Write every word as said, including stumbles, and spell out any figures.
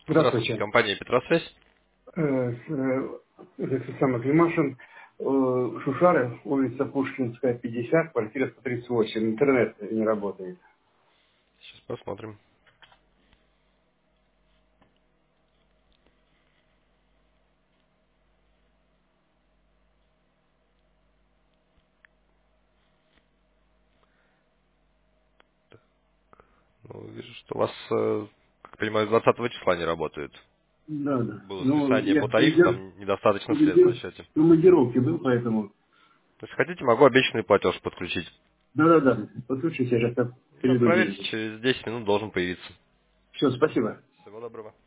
Здравствуйте, Здравствуйте. компания Петросвязь. Э, с- э, Это самый Климашин. Э, Шушары, улица Пушкинская, пятьдесят, квартира сто тридцать восемь. Интернет не работает. Сейчас посмотрим. Ну, вижу, что у вас, э, как понимаю, с двадцатого числа не работает. Да, да. Было Ну, списание я по в тарифу, командир- там недостаточно средств на командир- счете. в командировке был, поэтому... Если хотите, могу обещанный платеж подключить. Да-да-да. Послушайте, я сейчас так Ну, переведу проверьте, деньги. через десять минут должен появиться. Все, спасибо. Всего доброго.